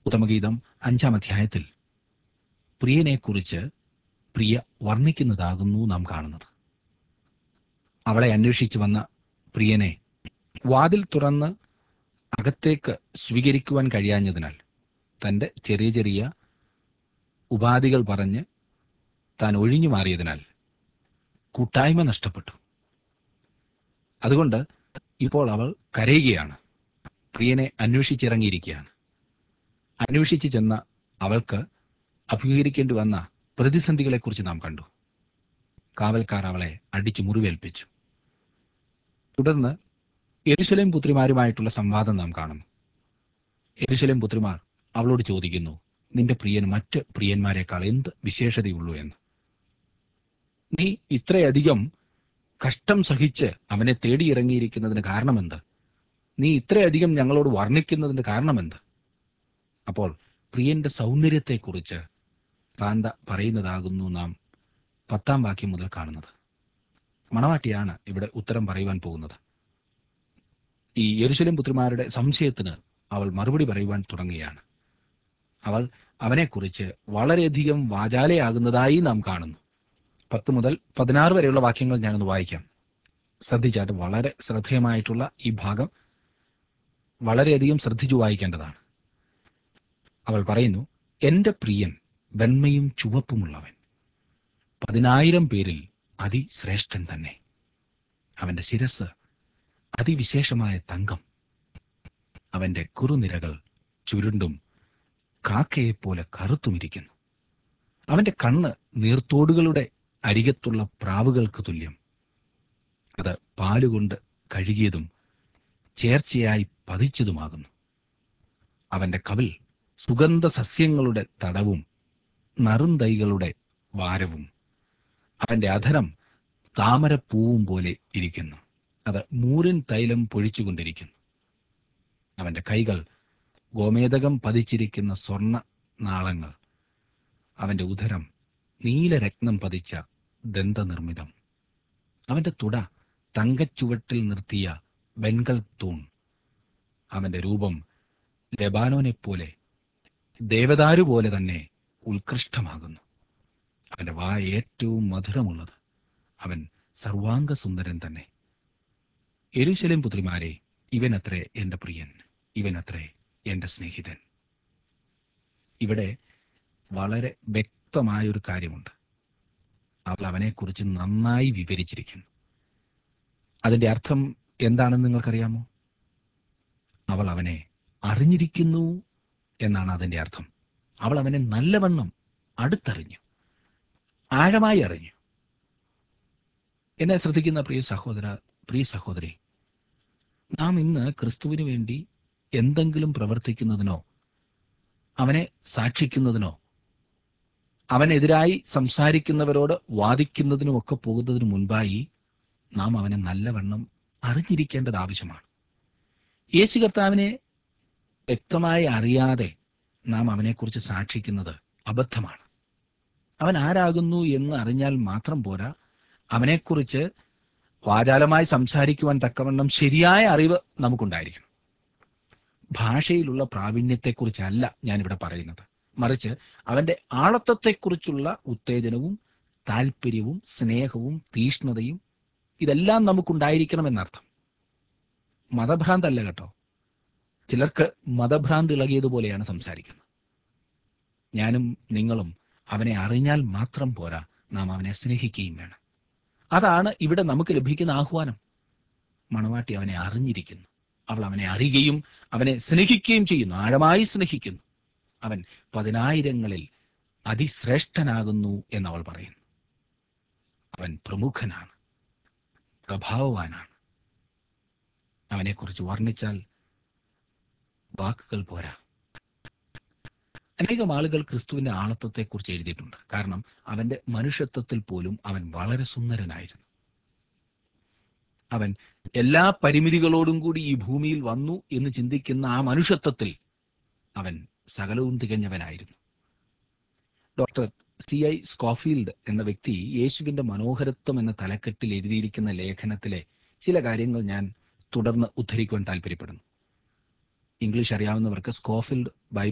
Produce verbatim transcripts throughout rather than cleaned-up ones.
ഉത്തമഗീതം അഞ്ചാം അധ്യായത്തിൽ പ്രിയനെക്കുറിച്ച് പ്രിയ വർണ്ണിക്കുന്നതാകുന്നു നാം കാണുന്നത്. അവളെ അന്വേഷിച്ചു വന്ന പ്രിയനെ വാതിൽ തുറന്ന് അകത്തേക്ക് സ്വീകരിക്കുവാൻ കഴിയാഞ്ഞതിനാൽ, തൻ്റെ ചെറിയ ചെറിയ ഉപാധികൾ പറഞ്ഞ് താൻ ഒഴിഞ്ഞു മാറിയതിനാൽ കൂട്ടായ്മ നഷ്ടപ്പെട്ടു. അതുകൊണ്ട് ഇപ്പോൾ അവൾ കരയുകയാണ്. പ്രിയനെ അന്വേഷിച്ചിറങ്ങിയിരിക്കുകയാണ്. അന്വേഷിച്ച് ചെന്ന അവൾക്ക് അഭിമുഖീകരിക്കേണ്ടി വന്ന പ്രതിസന്ധികളെക്കുറിച്ച് നാം കണ്ടു. കാവൽക്കാർ അവളെ അടിച്ചു മുറിവേൽപ്പിച്ചു. തുടർന്ന് യെരൂശലേം പുത്രിമാരുമായിട്ടുള്ള സംവാദം നാം കാണുന്നു. യെരൂശലേം പുത്രിമാർ അവളോട് ചോദിക്കുന്നു, നിന്റെ പ്രിയന് മറ്റ് പ്രിയന്മാരെക്കാൾ എന്ത് വിശേഷതയുള്ളൂ എന്ന്. നീ ഇത്രയധികം കഷ്ടം സഹിച്ച് അവനെ തേടിയിറങ്ങിയിരിക്കുന്നതിന് കാരണമെന്ത്? നീ ഇത്രയധികം ഞങ്ങളോട് വർണ്ണിക്കുന്നതിന് കാരണമെന്ത്? അപ്പോൾ പ്രിയന്റെ സൗന്ദര്യത്തെക്കുറിച്ച് കാന്ത പറയുന്നതാകുന്നു നാം പത്താം വാക്യം മുതൽ കാണുന്നത്. മണവാട്ടിയാണ് ഇവിടെ ഉത്തരം പറയുവാൻ പോകുന്നത്. ഈ യെരൂശലേം പുത്രിമാരുടെ സംശയത്തിന് അവൾ മറുപടി പറയുവാൻ തുടങ്ങുകയാണ്. അവൾ അവനെക്കുറിച്ച് വളരെയധികം വാചാലയാകുന്നതായി നാം കാണുന്നു. പത്ത് മുതൽ പതിനാറ് വരെയുള്ള വാക്യങ്ങൾ ഞാനൊന്ന് വായിക്കാം. ശ്രദ്ധിച്ചാട്ട് വളരെ ശ്രദ്ധേയമായിട്ടുള്ള ഈ ഭാഗം വളരെയധികം ശ്രദ്ധിച്ചു വായിക്കേണ്ടതാണ്. അവൾ പറയുന്നു, എന്റെ പ്രിയൻ വെണ്മയും ചുവപ്പുമുള്ളവൻ, പതിനായിരം പേരിൽ അതിശ്രേഷ്ഠൻ തന്നെ. അവന്റെ ശിരസ് അതിവിശേഷമായ തങ്കം, അവന്റെ കുറുനിരകൾ ചുരുണ്ടും കാക്കയെപ്പോലെ കറുത്തുമിരിക്കുന്നു. അവന്റെ കണ്ണ് നീർത്തോടുകളുടെ അരികത്തുള്ള പ്രാവുകൾക്ക് തുല്യം. അത് പാലുകൊണ്ട് കഴുകിയതും ചേർച്ചയായി പതിച്ചതുമാകുന്നു. അവന്റെ കവിൾ സുഗന്ധ സസ്യങ്ങളുടെ തടവും നറുന്തൈകളുടെ വാരവും. അവന്റെ അധരം താമരപ്പൂവും പോലെ ഇരിക്കുന്നു. അത് മൂരിൻ തൈലം പൊഴിച്ചുകൊണ്ടിരിക്കുന്നു. അവന്റെ കൈകൾ ഗോമേതകം പതിച്ചിരിക്കുന്ന സ്വർണ്ണ നാളങ്ങൾ. അവന്റെ ഉദരം നീലരത്നം പതിച്ച ദന്തനിർമ്മിതം. അവന്റെ തുട തങ്കച്ചുവട്ടിൽ നിർത്തിയ വെൺകൽ തൂൺ. അവന്റെ രൂപം ലെബാനോനെപ്പോലെ ദേവദാരു പോലെ തന്നെ ഉത്കൃഷ്ടമാകുന്നു. അവന്റെ വായ ഏറ്റവും മധുരമുള്ളത്. അവൻ സർവാംഗ സുന്ദരൻ തന്നെ. യെരൂശലേം പുത്രിമാരെ, ഇവനത്രേ എന്റെ പ്രിയൻ, ഇവനത്രേ എന്റെ സ്നേഹിതൻ. ഇവിടെ വളരെ വ്യക്തമായൊരു കാര്യമുണ്ട്. അവൾ അവനെക്കുറിച്ച് നന്നായി വിവരിച്ചിരിക്കുന്നു. അതിന്റെ അർത്ഥം എന്താണെന്ന് നിങ്ങൾക്കറിയാമോ? അവൾ അവനെ അറിഞ്ഞിരിക്കുന്നു എന്നാണ് അതിന്റെ അർത്ഥം. അവൾ അവനെ നല്ലവണ്ണം അടുത്തറിഞ്ഞു, ആഴമായി അറിഞ്ഞു. എന്നെ ശ്രദ്ധിക്കുന്ന പ്രിയ സഹോദര, പ്രിയ സഹോദരി, നാം ഇന്ന് ക്രിസ്തുവിന് വേണ്ടി എന്തെങ്കിലും പ്രവർത്തിക്കുന്നതിനോ അവനെ സാക്ഷിക്കുന്നതിനോ അവനെതിരായി സംസാരിക്കുന്നവരോട് വാദിക്കുന്നതിനുമൊക്കെ പോകുന്നതിന് മുൻപായി നാം അവനെ നല്ലവണ്ണം അറിഞ്ഞിരിക്കേണ്ടത് ആവശ്യമാണ്. യേശു കർത്താവിനെ വ്യക്തമായി അറിയാതെ നാം അവനെക്കുറിച്ച് സാക്ഷിക്കുന്നത് അബദ്ധമാണ്. അവൻ ആരാകുന്നു എന്ന് അറിഞ്ഞാൽ മാത്രം പോരാ, അവനെക്കുറിച്ച് വാചാലമായി സംസാരിക്കുവാൻ തക്കവണ്ണം ശരിയായ അറിവ് നമുക്കുണ്ടായിരിക്കണം. ഭാഷയിലുള്ള പ്രാവീണ്യത്തെക്കുറിച്ചല്ല ഞാനിവിടെ പറയുന്നത്, മറിച്ച് അവന്റെ ആളത്വത്തെക്കുറിച്ചുള്ള ഉത്തേജനവും താല്പര്യവും സ്നേഹവും തീഷ്ണതയും ഇതെല്ലാം നമുക്കുണ്ടായിരിക്കണമെന്നർത്ഥം. മതഭ്രാന്തല്ല കേട്ടോ. ചിലർക്ക് മതഭ്രാന്ത് ഇളകിയതുപോലെയാണ് സംസാരിക്കുന്നത്. ഞാനും നിങ്ങളും അവനെ അറിഞ്ഞാൽ മാത്രം പോരാ, നാം അവനെ സ്നേഹിക്കുകയും വേണം. അതാണ് ഇവിടെ നമുക്ക് ലഭിക്കുന്ന ആഹ്വാനം. മണവാട്ടി അവനെ അറിഞ്ഞിരിക്കുന്നു. അവൾ അവനെ അറിയുകയും അവനെ സ്നേഹിക്കുകയും ചെയ്യുന്നു, ആഴമായി സ്നേഹിക്കുന്നു. അവൻ പതിനായിരങ്ങളിൽ അതിശ്രേഷ്ഠനാകുന്നു എന്നവൾ പറയുന്നു. അവൻ പ്രമുഖനാണ്, പ്രഭാവവാനാണ്. അവനെക്കുറിച്ച് വർണ്ണിച്ചാൽ വാക്കുകൾ പോരാ. അനേകം ആളുകൾ ക്രിസ്തുവിന്റെ ആളത്വത്തെക്കുറിച്ച് എഴുതിയിട്ടുണ്ട്. കാരണം അവന്റെ മനുഷ്യത്വത്തിൽ പോലും അവൻ വളരെ സുന്ദരനായിരുന്നു. അവൻ എല്ലാ പരിമിതികളോടും കൂടി ഈ ഭൂമിയിൽ വന്നു എന്ന് ചിന്തിക്കുന്ന ആ മനുഷ്യത്വത്തിൽ അവൻ സകലവും തികഞ്ഞവനായിരുന്നു. ഡോക്ടർ സി ഐ സ്കോഫീൽഡ് എന്ന വ്യക്തി യേശുവിന്റെ മനോഹരത്വം എന്ന തലക്കെട്ടിൽ എഴുതിയിരിക്കുന്ന ലേഖനത്തിലെ ചില കാര്യങ്ങൾ ഞാൻ തുടർന്ന് ഉദ്ധരിക്കുവാൻ താല്പര്യപ്പെടുന്നു. ഇംഗ്ലീഷ് അറിയാവുന്നവർക്ക് സ്കോഫീൽഡ് ബൈബിൾ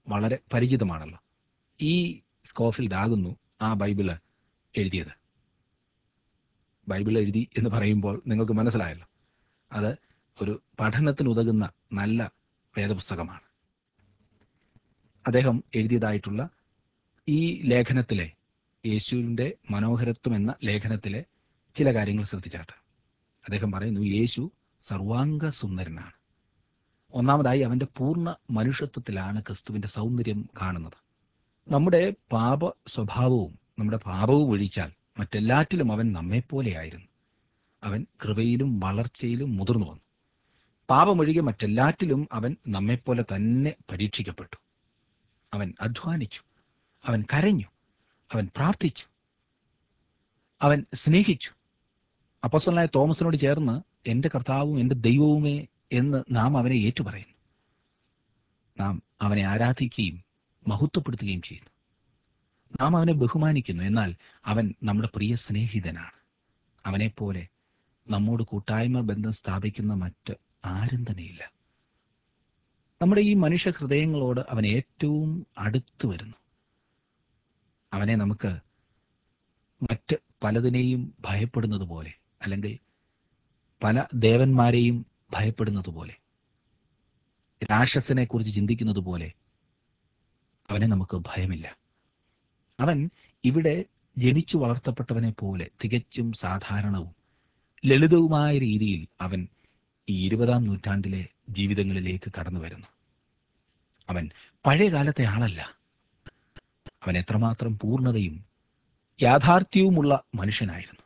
വളരെ പരിചിതമാണല്ലോ. ഈ സ്കോഫിൽഡ് ആകുന്നു ആ ബൈബിള് എഴുതിയത്. ബൈബിൾ എഴുതി എന്ന് പറയുമ്പോൾ നിങ്ങൾക്ക് മനസ്സിലായല്ലോ, അത് ഒരു പഠനത്തിനുതകുന്ന നല്ല വേദപുസ്തകമാണ്. അദ്ദേഹം എഴുതിയതായിട്ടുള്ള ഈ ലേഖനത്തിലെ, യേശുവിൻ്റെ മനോഹരത്വം എന്ന ലേഖനത്തിലെ ചില കാര്യങ്ങൾ ശ്രദ്ധിച്ചാട്ടെ. അദ്ദേഹം പറയുന്നു, യേശു സർവാംഗ സുന്ദരനാണ്. ഒന്നാമതായി അവന്റെ പൂർണ്ണ മനുഷ്യത്വത്തിലാണ് ക്രിസ്തുവിന്റെ സൗന്ദര്യം കാണുന്നത്. നമ്മുടെ പാപ സ്വഭാവവും നമ്മുടെ പാപവും ഒഴിച്ചാൽ മറ്റെല്ലാറ്റിലും അവൻ നമ്മെപ്പോലെയായിരുന്നു. അവൻ കൃപയിലും വളർച്ചയിലും മുതിർന്നു വന്നു. പാപമൊഴികെ മറ്റെല്ലാറ്റിലും അവൻ നമ്മെപ്പോലെ തന്നെ പരീക്ഷിക്കപ്പെട്ടു. അവൻ അധ്വാനിച്ചു, അവൻ കരഞ്ഞു, അവൻ പ്രാർത്ഥിച്ചു, അവൻ സ്നേഹിച്ചു. അപ്പോസ്തലനായ തോമസിനോട് ചേർന്ന് എന്റെ കർത്താവും എന്റെ ദൈവവുമേ എന്ന് നാം അവനെ ഏറ്റുപറയുന്നു. നാം അവനെ ആരാധിക്കുകയും മഹത്വപ്പെടുത്തുകയും ചെയ്യുന്നു. നാം അവനെ ബഹുമാനിക്കുന്നു. എന്നാൽ അവൻ നമ്മുടെ പ്രിയ സ്നേഹിതനാണ്. അവനെപ്പോലെ നമ്മോട് കൂട്ടായ്മ ബന്ധം സ്ഥാപിക്കുന്ന മറ്റ് ആരും തന്നെയില്ല. നമ്മുടെ ഈ മനുഷ്യ ഹൃദയങ്ങളോട് അവൻ ഏറ്റവും അടുത്തു വരുന്നു. അവനെ നമുക്ക് മറ്റ് പലതിനെയും ഭയപ്പെടുന്നത് പോലെ, അല്ലെങ്കിൽ പല ദേവന്മാരെയും ഭയപ്പെടുന്നത് പോലെ, രാക്ഷസനെ കുറിച്ച് ചിന്തിക്കുന്നത് പോലെ അവനെ നമുക്ക് ഭയമില്ല. അവൻ ഇവിടെ ജനിച്ചു വളർത്തപ്പെട്ടവനെ പോലെ തികച്ചും സാധാരണവും ലളിതവുമായ രീതിയിൽ അവൻ ഈ ഇരുപതാം നൂറ്റാണ്ടിലെ ജീവിതങ്ങളിലേക്ക് കടന്നു വരുന്നു. അവൻ പഴയ കാലത്തെ ആളല്ല. അവൻ എത്രമാത്രം പൂർണ്ണതയും യാഥാർത്ഥ്യവുമുള്ള മനുഷ്യനായിരുന്നു.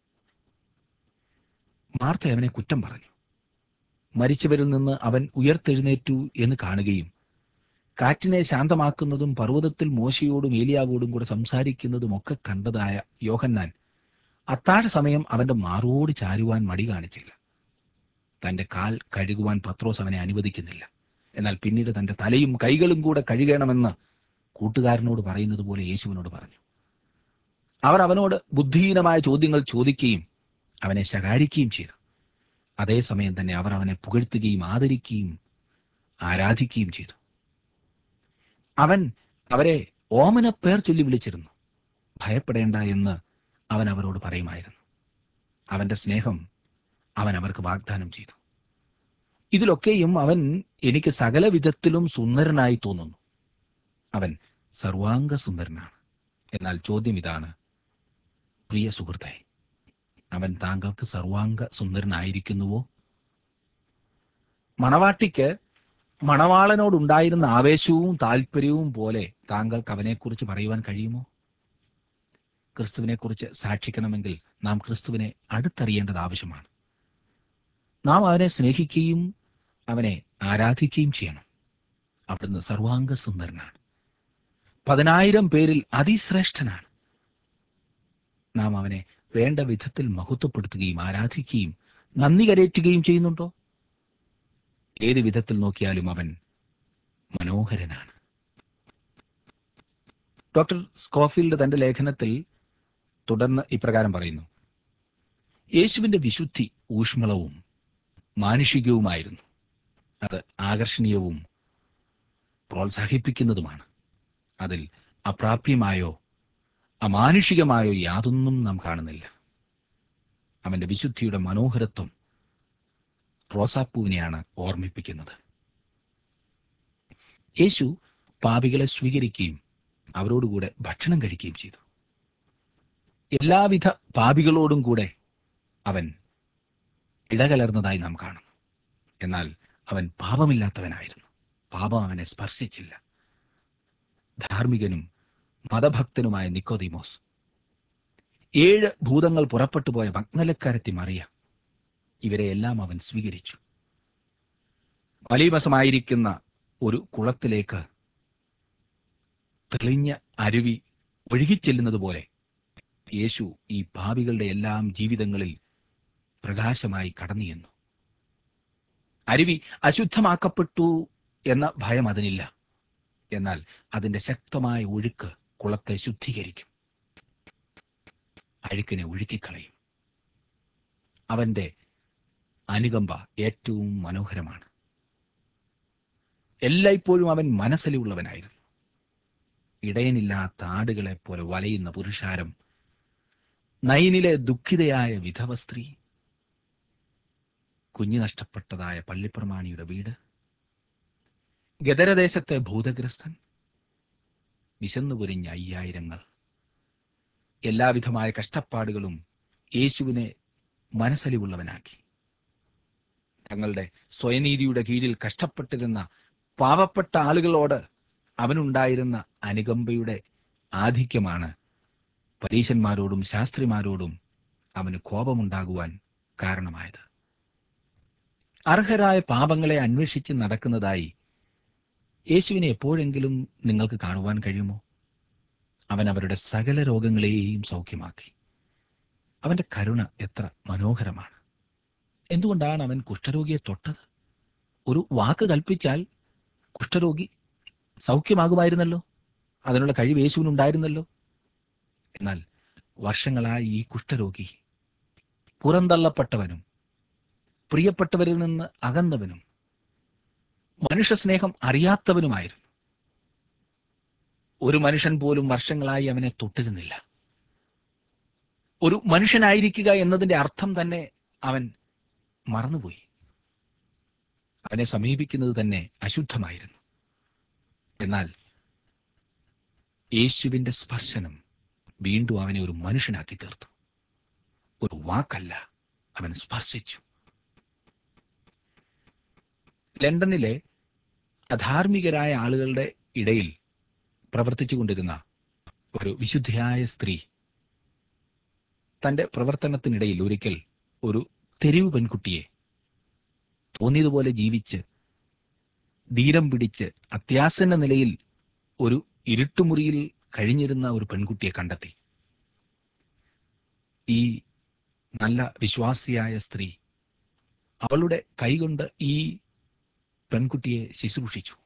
മാർത്ത അവനെ കുറ്റം പറഞ്ഞു. മരിച്ചവരിൽ നിന്ന് അവൻ ഉയർത്തെഴുന്നേറ്റു എന്ന് കാണുകയും കാറ്റിനെ ശാന്തമാക്കുന്നതും പർവ്വതത്തിൽ മോശയോടും ഏലിയാവോടും കൂടെ സംസാരിക്കുന്നതും ഒക്കെ കണ്ടതായ യോഹന്നാൻ അത്താഴ സമയം അവന്റെ മാറോട് ചാരുവാൻ മടി കാണിച്ചില്ല. തന്റെ കാൽ കഴുകുവാൻ പത്രോസ് അവനെ അനുവദിക്കുന്നില്ല. എന്നാൽ പിന്നീട് തന്റെ തലയും കൈകളും കൂടെ കഴുകണമെന്ന് കൂട്ടുകാരനോട് പറയുന്നത് പോലെ യേശുവിനോട് പറഞ്ഞു. അവർ അവനോട് ബുദ്ധിഹീനമായ ചോദ്യങ്ങൾ ചോദിക്കുകയും അവനെ ശകാരിക്കുകയും ചെയ്തു. അതേസമയം തന്നെ അവർ അവനെ പുകഴ്ത്തുകയും ആദരിക്കുകയും ആരാധിക്കുകയും ചെയ്തു. അവൻ അവരെ ഓമന പേർ ചൊല്ലി വിളിച്ചിരുന്നു. ഭയപ്പെടേണ്ട എന്ന് അവൻ അവരോട് പറയുമായിരുന്നു. അവന്റെ സ്നേഹം അവൻ അവർക്ക് വാഗ്ദാനം ചെയ്തു. ഇതിലൊക്കെയും അവൻ എനിക്ക് സകല വിധത്തിലും സുന്ദരനായി തോന്നുന്നു. അവൻ സർവാംഗ സുന്ദരനാണ്. എന്നാൽ ചോദ്യം ഇതാണ്, പ്രിയ സുഹൃത്തെ, അവൻ താങ്കൾക്ക് സർവാംഗ സുന്ദരനായിരിക്കുന്നുവോ? മണവാട്ടിക്ക് മണവാളനോടുണ്ടായിരുന്ന ആവേശവും താല്പര്യവും പോലെ താങ്കൾക്ക് അവനെക്കുറിച്ച് പറയുവാൻ കഴിയുമോ? ക്രിസ്തുവിനെക്കുറിച്ച് സാക്ഷിക്കണമെങ്കിൽ നാം ക്രിസ്തുവിനെ അടുത്തറിയേണ്ടത് ആവശ്യമാണ്. നാം അവനെ സ്നേഹിക്കുകയും അവനെ ആരാധിക്കുകയും ചെയ്യണം. അവിടുന്ന് സർവാംഗ സുന്ദരനാണ്. പതിനായിരം പേരിൽ അതിശ്രേഷ്ഠനാണ്. നാം അവനെ വേണ്ട വിധത്തിൽ മഹത്വപ്പെടുത്തുകയും ആരാധിക്കുകയും നന്ദി കരേറ്റുകയും ചെയ്യുന്നുണ്ടോ? ഏത് വിധത്തിൽ നോക്കിയാലും അവൻ മനോഹരനാണ്. ഡോക്ടർ സ്കോഫീൽഡ് തന്റെ ലേഖനത്തിൽ തുടർന്ന് ഇപ്രകാരം പറയുന്നു: യേശുവിന്റെ വിശുദ്ധി ഊഷ്മളവും മാനുഷികവുമായിരുന്നു. അത് ആകർഷണീയവും പ്രോത്സാഹിപ്പിക്കുന്നതുമാണ്. അതിൽ അപ്രാപ്യമായോ അമാനുഷികമായോ യാതൊന്നും നാം കാണുന്നില്ല. അവന്റെ വിശുദ്ധിയുടെ മനോഹരത്വം റോസാപ്പൂവിനെയാണ് ഓർമ്മിപ്പിക്കുന്നത്. യേശു പാപികളെ സ്വീകരിക്കുകയും അവരോടുകൂടെ ഭക്ഷണം കഴിക്കുകയും ചെയ്തു. എല്ലാവിധ പാപികളോടും കൂടെ അവൻ ഇടകലർന്നതായി നാം കാണുന്നു. എന്നാൽ അവൻ പാപമില്ലാത്തവനായിരുന്നു. പാപം അവനെ സ്പർശിച്ചില്ല. ധാർമ്മികനും മതഭക്തനുമായ നിക്കോദീമോസ്, ഏഴ് ഭൂതങ്ങൾ പുറപ്പെട്ടു പോയ മഗ്ദലക്കാരത്തി മറിയ, ഇവരെയെല്ലാം അവൻ സ്വീകരിച്ചു. മലീമസമായിരിക്കുന്ന ഒരു കുളത്തിലേക്ക് തെളിഞ്ഞ അരുവി ഒഴുകിച്ചെല്ലുന്നത് പോലെ യേശു ഈ പാപികളുടെ എല്ലാം ജീവിതങ്ങളിൽ പ്രകാശമായി കടന്നു ചെന്നു. അരുവി അശുദ്ധമാക്കപ്പെട്ടു എന്ന ഭയം അതിനില്ല. എന്നാൽ അതിന്റെ ശക്തമായ ഒഴുക്ക് കുളത്തെ ശുദ്ധീകരിക്കും, അഴുക്കിനെ ഒഴുക്കിക്കളയും. അവന്റെ അനുകമ്പ ഏറ്റവും മനോഹരമാണ്. എല്ലായ്പ്പോഴും അവൻ മനസ്സിലുള്ളവനായിരുന്നു. ഇടയനില്ലാത്ത ആടുകളെപ്പോലെ വലയുന്ന പുരുഷാരം, നയിനിലെ ദുഃഖിതയായ വിധവ സ്ത്രീ, കുഞ്ഞു നഷ്ടപ്പെട്ടതായ പള്ളിപ്രമാണിയുടെ വീട്, ഗദരദേശത്തെ ഭൂതഗ്രസ്തൻ, വിശന്നുപുരിഞ്ഞ അയ്യായിരങ്ങൾ, എല്ലാവിധമായ കഷ്ടപ്പാടുകളും യേശുവിനെ മനസ്സലിവുള്ളവനാക്കി. തങ്ങളുടെ സ്വയനീതിയുടെ കീഴിൽ കഷ്ടപ്പെട്ടിരുന്ന പാവപ്പെട്ട ആളുകളോട് അവനുണ്ടായിരുന്ന അനുകമ്പയുടെ ആധിക്യമാണ് പരീശന്മാരോടും ശാസ്ത്രിമാരോടും അവന് കോപമുണ്ടാകുവാൻ കാരണമായത്. അർഹരായ പാപങ്ങളെ അന്വേഷിച്ച് നടക്കുന്നതായി യേശുവിനെ എപ്പോഴെങ്കിലും നിങ്ങൾക്ക് കാണുവാൻ കഴിയുമോ? അവൻ അവരുടെ സകല രോഗങ്ങളെയും സൗഖ്യമാക്കി. അവന്റെ കരുണ എത്ര മനോഹരമാണ്! എന്തുകൊണ്ടാണ് അവൻ കുഷ്ഠരോഗിയെ തൊട്ടത്? ഒരു വാക്ക് കൽപ്പിച്ചാൽ കുഷ്ഠരോഗി സൗഖ്യമാകുമായിരുന്നല്ലോ. അതിനുള്ള കഴിവ് യേശുവിനുണ്ടായിരുന്നല്ലോ. എന്നാൽ വർഷങ്ങളായി ഈ കുഷ്ഠരോഗി പുറന്തള്ളപ്പെട്ടവനും പ്രിയപ്പെട്ടവരിൽ നിന്ന് അകന്നവനും മനുഷ്യസ്നേഹം അറിയാത്തവനുമായിരുന്നു. ഒരു മനുഷ്യൻ പോലും വർഷങ്ങളായി അവനെ തൊട്ടിരുന്നില്ല. ഒരു മനുഷ്യനായിരിക്കുക എന്നതിന്റെ അർത്ഥം തന്നെ അവൻ മറന്നുപോയി. അവനെ സമീപിക്കുന്നത് തന്നെ അശുദ്ധമായിരുന്നു. എന്നാൽ യേശുവിന്റെ സ്പർശനം വീണ്ടും അവനെ ഒരു മനുഷ്യനാക്കി തീർത്തു. ഒരു വാക്കല്ല, അവൻ സ്പർശിച്ചു. ലണ്ടനിലെ അധാർമികരായ ആളുകളുടെ ഇടയിൽ പ്രവർത്തിച്ചു കൊണ്ടിരുന്ന ഒരു വിശുദ്ധയായ സ്ത്രീ തന്റെ പ്രവർത്തനത്തിനിടയിൽ ഒരിക്കൽ ഒരു തെരുവ് പെൺകുട്ടിയെ തോന്നിയതുപോലെ ജീവിച്ച് ധീരം പിടിച്ച് അത്യാസന്ന നിലയിൽ ഒരു ഇരുട്ടുമുറിയിൽ കഴിഞ്ഞിരുന്ന ഒരു പെൺകുട്ടിയെ കണ്ടെത്തി. ഈ നല്ല വിശ്വാസിയായ സ്ത്രീ അവളുടെ കൈകൊണ്ട് ഈ പെൺകുട്ടിയെ ശുശ്രൂഷിച്ചു.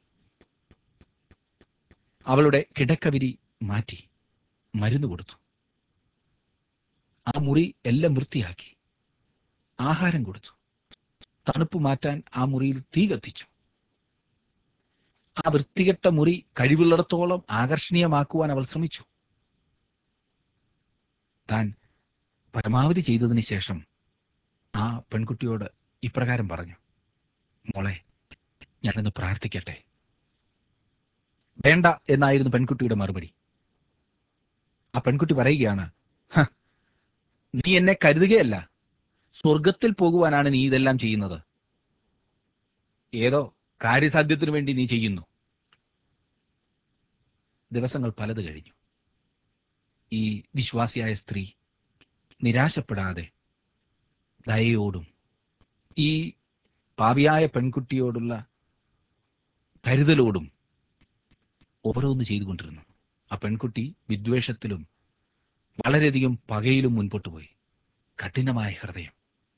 അവളുടെ കിടക്കവിരി മാറ്റി മരുന്ന് കൊടുത്തു. ആ മുറി എല്ലാം വൃത്തിയാക്കി ആഹാരം കൊടുത്തു. തണുപ്പ് മാറ്റാൻ ആ മുറിയിൽ തീ കത്തിച്ചു. ആ വൃത്തികെട്ട മുറി കഴിവുള്ളിടത്തോളം ആകർഷണീയമാക്കുവാൻ അവൾ ശ്രമിച്ചു. താൻ പരമാവധി ചെയ്തതിന് ശേഷം ആ പെൺകുട്ടിയോട് ഇപ്രകാരം പറഞ്ഞു: മോളെ, ഞാനൊന്ന് പ്രാർത്ഥിക്കട്ടെ? വേണ്ട എന്നായിരുന്നു പെൺകുട്ടിയുടെ മറുപടി. ആ പെൺകുട്ടി പറയുകയാണ്, നീ എന്നെ കരുതുകയല്ല, സ്വർഗത്തിൽ പോകുവാനാണ് നീ ഇതെല്ലാം ചെയ്യുന്നത്. ഏതോ കാര്യസാധ്യത്തിനു വേണ്ടി നീ ചെയ്യുന്നു. ദിവസങ്ങൾ പലത് കഴിഞ്ഞു. ഈ വിശ്വാസിയായ സ്ത്രീ നിരാശപ്പെടാതെ ദയയോടും ഈ പാപിയായ പെൺകുട്ടിയോടുള്ള കരുതലോടും ഓരോന്ന് ചെയ്തുകൊണ്ടിരുന്നു. ആ പെൺകുട്ടി വിദ്വേഷത്തിലും വളരെയധികം പകയിലും മുൻപോട്ട് പോയി. കഠിനമായ ഹൃദയം.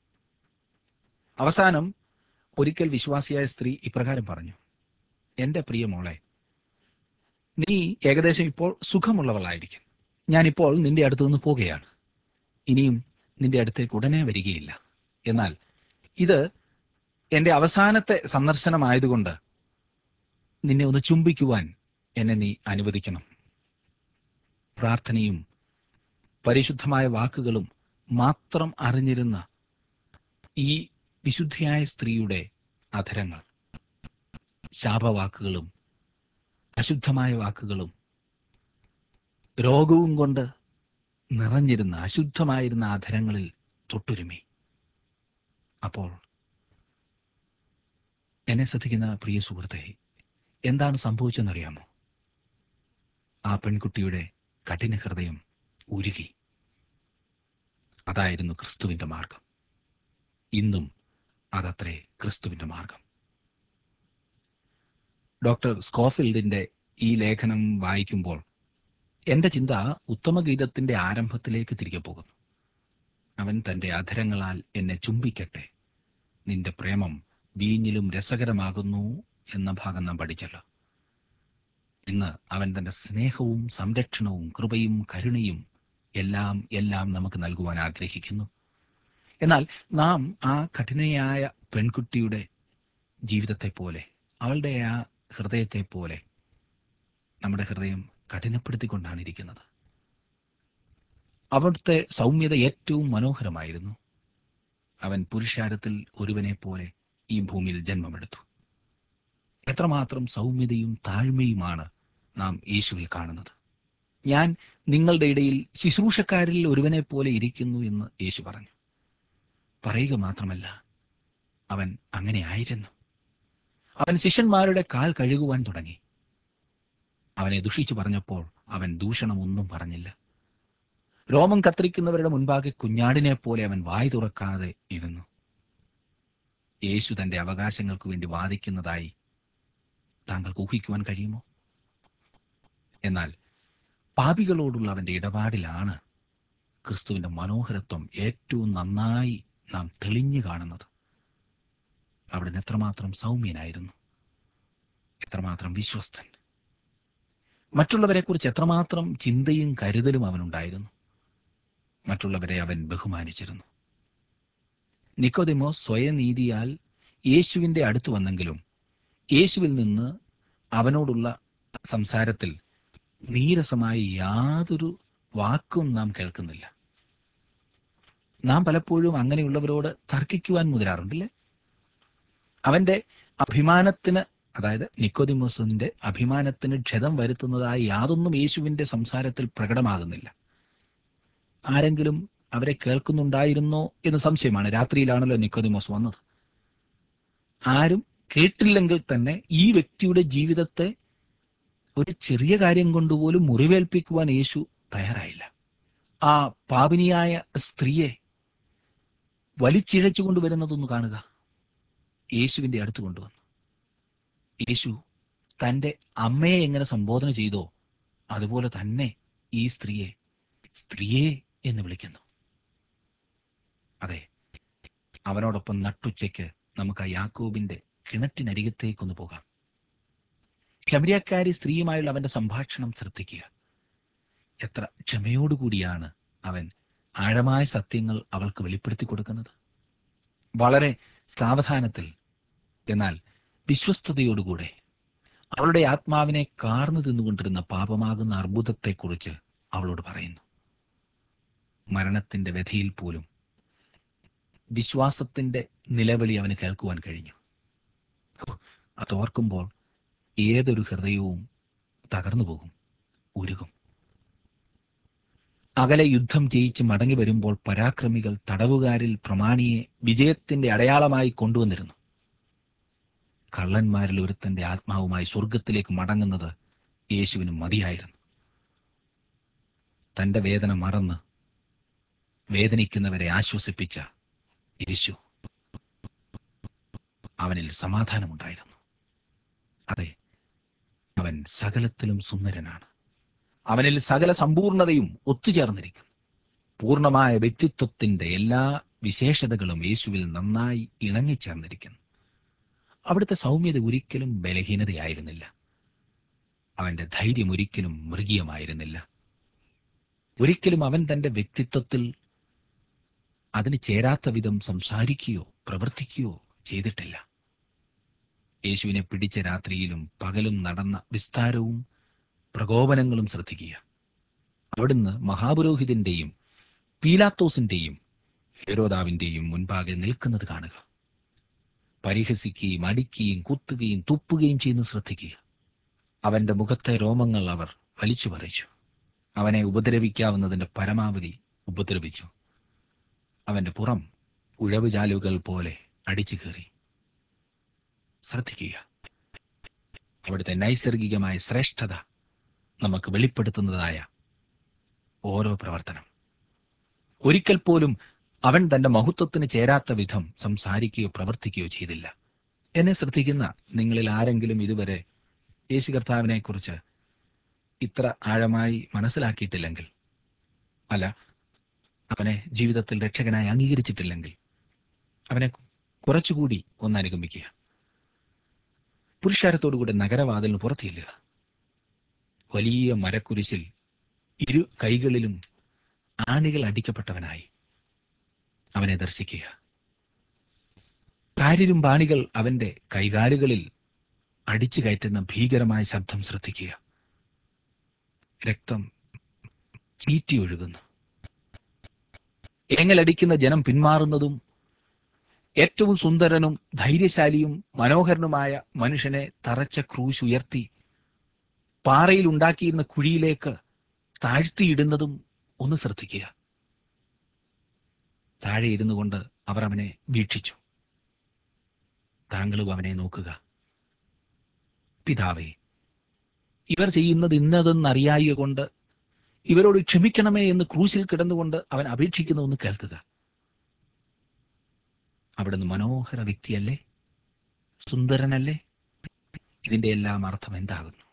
അവസാനം ഒരിക്കൽ വിശ്വാസിയായ സ്ത്രീ ഇപ്രകാരം പറഞ്ഞു: എന്റെ പ്രിയ മോളെ, നീ ഏകദേശം ഇപ്പോൾ സുഖമുള്ളവളായിരിക്കും. ഞാനിപ്പോൾ നിന്റെ അടുത്തു നിന്ന് പോകുകയാണ്. ഇനിയും നിന്റെ അടുത്തേക്ക് ഉടനെ വരികയില്ല. എന്നാൽ ഇത് എന്റെ അവസാനത്തെ സന്ദർശനമായതുകൊണ്ട് നിന്നെ ഒന്ന് ചുംബിക്കുവാൻ എന്നെ നീ അനുവദിക്കണം. പ്രാർത്ഥനയും പരിശുദ്ധമായ വാക്കുകളും മാത്രം അറിഞ്ഞിരുന്ന ഈ വിശുദ്ധയായ സ്ത്രീയുടെ അധരങ്ങൾ ശാപവാക്കുകളും അശുദ്ധമായ വാക്കുകളും രോഗവും കൊണ്ട് നിറഞ്ഞിരുന്ന അശുദ്ധമായിരുന്ന അധരങ്ങളിൽ തൊട്ടുരുമി. അപ്പോൾ എന്നെ ശ്രദ്ധിക്കുന്ന പ്രിയ സുഹൃത്തെ, എന്താണ് സംഭവിച്ചെന്നറിയാമോ? ആ പെൺകുട്ടിയുടെ കഠിന ഹൃദയം ഉരുകി. അതായിരുന്നു ക്രിസ്തുവിന്റെ മാർഗം. ഇന്നും അതത്രേ ക്രിസ്തുവിന്റെ മാർഗം. ഡോക്ടർ സ്കോഫീൽഡിന്റെ ഈ ലേഖനം വായിക്കുമ്പോൾ എന്റെ ചിന്ത ഉത്തമഗീതത്തിന്റെ ആരംഭത്തിലേക്ക് തിരികെ പോകുന്നു. അവൻ തന്റെ അധരങ്ങളാൽ എന്നെ ചുംബിക്കട്ടെ, നിന്റെ പ്രേമം വീഞ്ഞിലും രസകരമാകുന്നു എന്ന ഭാഗം നാം പഠിച്ചല്ലോ. ഇന്ന് അവൻ തന്റെ സ്നേഹവും സംരക്ഷണവും കൃപയും കരുണയും എല്ലാം എല്ലാം നമുക്ക് നൽകുവാൻ ആഗ്രഹിക്കുന്നു. എന്നാൽ നാം ആ കഠിനയായ പെൺകുട്ടിയുടെ ജീവിതത്തെ പോലെ അവളുടെ ആ ഹൃദയത്തെ പോലെ നമ്മുടെ ഹൃദയം കഠിനപ്പെടുത്തിക്കൊണ്ടാണ് ഇരിക്കുന്നത്. അവിടുത്തെ സൗമ്യത ഏറ്റവും മനോഹരമായിരുന്നു. അവൻ പുരുഷാരത്തിൽ ഒരുവനെ പോലെ ഈ ഭൂമിയിൽ ജന്മമെടുത്തു. എത്രമാത്രം സൗമ്യതയും താഴ്മയുമാണ് നാം യേശുവിൽ കാണുന്നത്. ഞാൻ നിങ്ങളുടെ ഇടയിൽ ശുശ്രൂഷക്കാരിൽ ഒരുവനെ പോലെ ഇരിക്കുന്നു എന്ന് യേശു പറഞ്ഞു. പറയുക മാത്രമല്ല, അവൻ അങ്ങനെ ആയിരുന്നു. അവൻ ശിഷ്യന്മാരുടെ കാൽ കഴുകുവാൻ തുടങ്ങി. അവനെ ദുഷിച്ചു പറഞ്ഞപ്പോൾ അവൻ ദൂഷണമൊന്നും പറഞ്ഞില്ല. രോമം കത്തിരിക്കുന്നവരുടെ മുൻപാകെ കുഞ്ഞാടിനെ പോലെ അവൻ വായ് തുറക്കാതെ ഇരുന്നു. യേശു തന്റെ അവകാശങ്ങൾക്ക് വേണ്ടി വാദിക്കുന്നതായി താങ്കൾക്ക് ഊഹിക്കുവാൻ കഴിയുമോ? എന്നാൽ പാപികളോടുള്ള അവന്റെ ഇടപാടിലാണ് ക്രിസ്തുവിന്റെ മനോഹരത്വം ഏറ്റവും നന്നായി നാം തെളിഞ്ഞു കാണുന്നത്. അവിടുന്ന് എത്രമാത്രം സൗമ്യനായിരുന്നു, എത്രമാത്രം വിശ്വസ്തൻ, മറ്റുള്ളവരെക്കുറിച്ച് എത്രമാത്രം ചിന്തയും കരുതലും അവനുണ്ടായിരുന്നു. മറ്റുള്ളവരെ അവൻ ബഹുമാനിച്ചിരുന്നു. നിക്കോദെമോസ് സ്വയനീതിയാൽ യേശുവിന്റെ അടുത്ത് വന്നെങ്കിലും യേശുവിൽ നിന്ന് അവനോടുള്ള സംസാരത്തിൽ നീരസമായി യാതൊരു വാക്കും നാം കേൾക്കുന്നില്ല. നാം പലപ്പോഴും അങ്ങനെയുള്ളവരോട് തർക്കിക്കുവാൻ മുതിരാറുണ്ടല്ലേ? അവന്റെ അഭിമാനത്തിന്, അതായത് നിക്കോദിമോസിന്റെ അഭിമാനത്തിന് ക്ഷതം വരുത്തുന്നതായി യാതൊന്നും യേശുവിന്റെ സംസാരത്തിൽ പ്രകടമാകുന്നില്ല. ആരെങ്കിലും അവരെ കേൾക്കുന്നുണ്ടായിരുന്നോ എന്ന് സംശയമാണ്. രാത്രിയിലാണല്ലോ നിക്കോദിമോസ് വന്നത്. ആരും കേട്ടില്ലെങ്കിൽ തന്നെ ഈ വ്യക്തിയുടെ ജീവിതത്തെ ഒരു ചെറിയ കാര്യം കൊണ്ടുപോലും മുറിവേൽപ്പിക്കുവാൻ യേശു തയ്യാറായില്ല. ആ പാപിനിയായ സ്ത്രീയെ വലിച്ചിഴച്ചു കൊണ്ടുവരുന്നതൊന്ന് കാണുക. യേശുവിന്റെ അടുത്ത് കൊണ്ടുവന്നു. യേശു തന്റെ അമ്മയെ എങ്ങനെ സംബോധന ചെയ്തോ അതുപോലെ തന്നെ ഈ സ്ത്രീയെ സ്ത്രീയെ എന്ന് വിളിക്കുന്നു. അതെ, അവനോടൊപ്പം നട്ടുച്ചയ്ക്ക് നമുക്ക് ആ യാക്കോബിന്റെ കിണറ്റിനരികത്തേക്കൊന്ന് പോകാം. ശമരിയക്കാരി സ്ത്രീയുമായുള്ള അവന്റെ സംഭാഷണം ശ്രദ്ധിക്കുക. എത്ര ക്ഷമയോടുകൂടിയാണ് അവൻ ആഴമായ സത്യങ്ങൾ അവൾക്ക് വെളിപ്പെടുത്തി കൊടുക്കുന്നത്. വളരെ സാവധാനത്തിൽ, എന്നാൽ വിശ്വസ്തയോടുകൂടെ അവളുടെ ആത്മാവിനെ കാർന്നു തിന്നുകൊണ്ടിരുന്ന പാപമാകുന്ന അർബുദത്തെക്കുറിച്ച് അവളോട് പറയുന്നു. മരണത്തിന്റെ വ്യഥയിൽ പോലും വിശ്വാസത്തിന്റെ നിലവിളി അവന് കേൾക്കുവാൻ കഴിഞ്ഞു. അതോർക്കുമ്പോൾ ഏതൊരു ഹൃദയവും തകർന്നു പോകും, ഉരുകും. അകലെ യുദ്ധം ജയിച്ച് മടങ്ങി വരുമ്പോൾ പരാക്രമികൾ തടവുകാരിൽ പ്രമാണിയെ വിജയത്തിന്റെ അടയാളമായി കൊണ്ടുവന്നിരുന്നു. കള്ളന്മാരിൽ ഒരുത്തന്റെ ആത്മാവുമായി സ്വർഗത്തിലേക്ക് മടങ്ങുന്നത് യേശുവിന് മതിയായിരുന്നു. തന്റെ വേദന മറന്ന് വേദനിക്കുന്നവരെ ആശ്വസിപ്പിച്ച യേശു, അവനിൽ സമാധാനമുണ്ടായിരുന്നു. അതെ, അവൻ സകലത്തിലും സുന്ദരനാണ്. അവനിൽ സകല സമ്പൂർണതയും ഒത്തുചേർന്നിരിക്കും. പൂർണ്ണമായ വ്യക്തിത്വത്തിന്റെ എല്ലാ വിശേഷതകളും യേശുവിൽ നന്നായി ഇണങ്ങിച്ചേർന്നിരിക്കുന്നു. അവിടുത്തെ സൗമ്യത ഒരിക്കലും ബലഹീനതയായിരുന്നില്ല. അവന്റെ ധൈര്യം ഒരിക്കലും മൃഗീയമായിരുന്നില്ല. ഒരിക്കലും അവൻ തന്റെ വ്യക്തിത്വത്തിൽ അതിന് ചേരാത്ത വിധം സംസാരിക്കുകയോ പ്രവർത്തിക്കുകയോ ചെയ്തിട്ടില്ല. യേശുവിനെ പിടിച്ച രാത്രിയിലും പകലും നടന്ന വിസ്താരവും പ്രകോപനങ്ങളും ശ്രദ്ധിക്കുക. അവിടുന്ന് മഹാപുരോഹിതന്റെയും പീലാത്തോസിന്റെയും ഹെരോദാവിന്റെയും മുൻപാകെ നിൽക്കുന്നത് കാണുക. പരിഹസിക്കുകയും അടിക്കുകയും കുത്തുകയും തുപ്പുകയും ചെയ്യുന്നത് ശ്രദ്ധിക്കുക. അവന്റെ മുഖത്തെ രോമങ്ങൾ അവർ വലിച്ചു പറിച്ചു. അവനെ ഉപദ്രവിക്കാവുന്നതിന്റെ പരമാവധി ഉപദ്രവിച്ചു. അവന്റെ പുറം ഉഴവുചാലുകൾ പോലെ അടിച്ചു കയറി. ശ്രദ്ധിക്കുക, അവിടുത്തെ നൈസർഗികമായ ശ്രേഷ്ഠത നമുക്ക് വെളിപ്പെടുത്തുന്നതായ ഓരോ പ്രവർത്തനം. ഒരിക്കൽ പോലും അവൻ തന്റെ മഹത്വത്തിന് ചേരാത്ത വിധം സംസാരിക്കുകയോ പ്രവർത്തിക്കുകയോ ചെയ്തില്ല. എന്നെ ശ്രദ്ധിക്കുന്ന നിങ്ങളിൽ ആരെങ്കിലും ഇതുവരെ യേശു കർത്താവിനെ കുറിച്ച് ഇത്ര ആഴമായി മനസ്സിലാക്കിയിട്ടില്ലെങ്കിൽ, അല്ല അവനെ ജീവിതത്തിൽ രക്ഷകനായി അംഗീകരിച്ചിട്ടില്ലെങ്കിൽ, അവനെ കുറച്ചുകൂടി ഒന്ന് അനുഗമിക്കുക. പുരുഷാരത്തോടുകൂടെ നഗരവാതിലിന് പുറത്തില്ല. വലിയ മരക്കുരിശിൽ ഇരു കൈകളിലും ആണികൾ അടിക്കപ്പെട്ടവനായി അവനെ ദർശിക്കുക. കാരിരുമ്പാണികൾ അവന്റെ കൈകാലുകളിൽ അടിച്ചു കയറ്റുന്ന ഭീകരമായ ശബ്ദം ശ്രദ്ധിക്കുക. രക്തം ചീറ്റി ഒഴുകുന്നു. ഏങ്ങലടിക്കുന്ന ജനം പിന്മാറുന്നതും ഏറ്റവും സുന്ദരനും ധൈര്യശാലിയും മനോഹരനുമായ മനുഷ്യനെ തറച്ച ക്രൂശ് ഉയർത്തി പാറയിൽ ഉണ്ടാക്കിയിരുന്ന കുഴിയിലേക്ക് താഴ്ത്തിയിടുന്നതും ഒന്ന് ശ്രദ്ധിക്കുക. താഴെ ഇരുന്നു കൊണ്ട് അവർ അവനെ വീക്ഷിച്ചു. താങ്കളും അവനെ നോക്കുക. പിതാവേ, ഇവർ ചെയ്യുന്നത് ഇന്നതെന്നറിയായ കൊണ്ട് ഇവരോട് ക്ഷമിക്കണമേ എന്ന് ക്രൂശിൽ കിടന്നുകൊണ്ട് അവൻ അപേക്ഷിക്കുന്ന ഒന്ന് കേൾക്കുക. അവിടുന്ന് മനോഹര വ്യക്തിയല്ലേ? സുന്ദരനല്ലേ? ഇതിന്റെ എല്ലാം അർത്ഥം എന്താകുന്നു?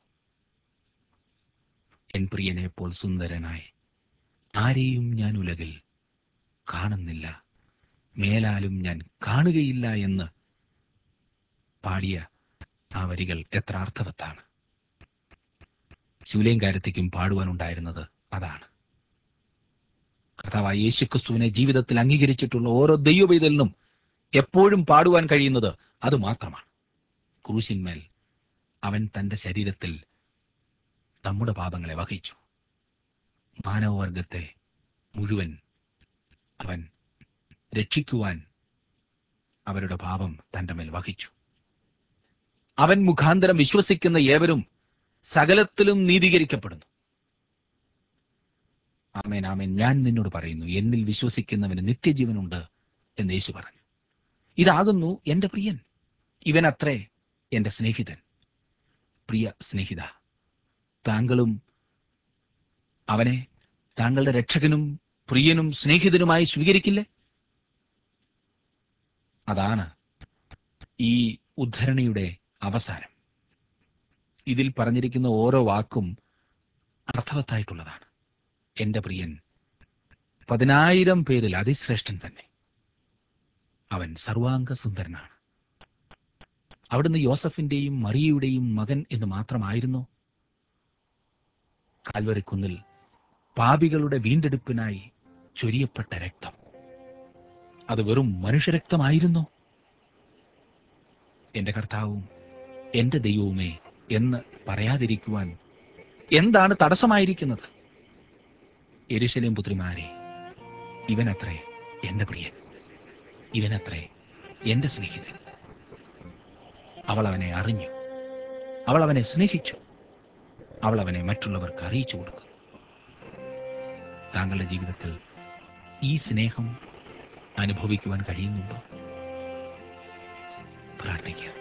എൻ പ്രിയനെ പോൽ സുന്ദരനായി ആരെയും ഞാൻ ഉലകിൽ കാണുന്നില്ല, മേലാലും ഞാൻ കാണുകയില്ല എന്ന് പാടിയ ആ വരികൾ എത്ര അർത്ഥവത്താണ്. ശൂലേങ്കാരത്തേക്കും പാടുവാനുണ്ടായിരുന്നത് അതാണ്. കർത്താവായ യേശുക്രിസ്തുവിനെ ജീവിതത്തിൽ അംഗീകരിച്ചിട്ടുള്ള ഓരോ ദൈവപൈതലിനും എപ്പോഴും പാടുവാൻ കഴിയുന്നത് അത് മാത്രമാണ്. ക്രൂശിന്മേൽ അവൻ തന്റെ ശരീരത്തിൽ നമ്മുടെ പാപങ്ങളെ വഹിച്ചു. മാനവവർഗത്തെ മുഴുവൻ അവൻ രക്ഷിക്കുവാൻ അവരുടെ പാപം തന്റെ മേൽ വഹിച്ചു. അവൻ മുഖാന്തരം വിശ്വസിക്കുന്ന ഏവരും സകലത്തിലും നീതീകരിക്കപ്പെടുന്നു. ആമേൻ, ആമേൻ. ഞാൻ നിന്നോട് പറയുന്നു, എന്നിൽ വിശ്വസിക്കുന്നവന് നിത്യജീവനുണ്ട് എന്ന് യേശു പറഞ്ഞു. ഇതാകുന്നു എന്റെ പ്രിയൻ, ഇവനത്രേ എന്റെ സ്നേഹിതൻ. പ്രിയ സ്നേഹിത, താങ്കളും അവനെ താങ്കളുടെ രക്ഷകനും പ്രിയനും സ്നേഹിതനുമായി സ്വീകരിക്കില്ലേ? അതാണ് ഈ ഉദ്ധരണിയുടെ അവസാനം. ഇതിൽ പറഞ്ഞിരിക്കുന്ന ഓരോ വാക്കും അർത്ഥവത്തായിട്ടുള്ളതാണ്. എന്റെ പ്രിയൻ പതിനായിരം പേരിൽ അതിശ്രേഷ്ഠൻ തന്നെ. അവൻ സർവാംഗ സുന്ദരനാണ്. അവിടുന്ന് യോസഫിന്റെയും മറിയയുടെയും മകൻ എന്ന് മാത്രമായിരുന്നു. കാൽവരിക്കുന്നിൽ പാപികളുടെ വീണ്ടെടുപ്പിനായി ചൊരിയപ്പെട്ട രക്തം അത് വെറും മനുഷ്യരക്തമായിരുന്നു. എന്റെ കർത്താവും എന്റെ ദൈവവുമേ എന്ന് പറയാതിരിക്കുവാൻ എന്താണ് തടസ്സമായിരിക്കുന്നത്? യെരൂശലേം പുത്രിമാരെ, ഇവനത്രേ എന്റെ പ്രിയൻ, ഇവനത്രേ എന്റെ സ്നേഹിതൻ. അവൾ അവനെ അറിഞ്ഞു, അവൾ അവനെ സ്നേഹിച്ചു, അവൾ അവനെ മറ്റുള്ളവർക്ക് അറിയിച്ചു കൊടുക്കുന്നു. താങ്കളുടെ ജീവിതത്തിൽ ഈ സ്നേഹം അനുഭവിക്കുവാൻ കഴിയുന്നുണ്ടോ? പ്രാർത്ഥിക്കുക.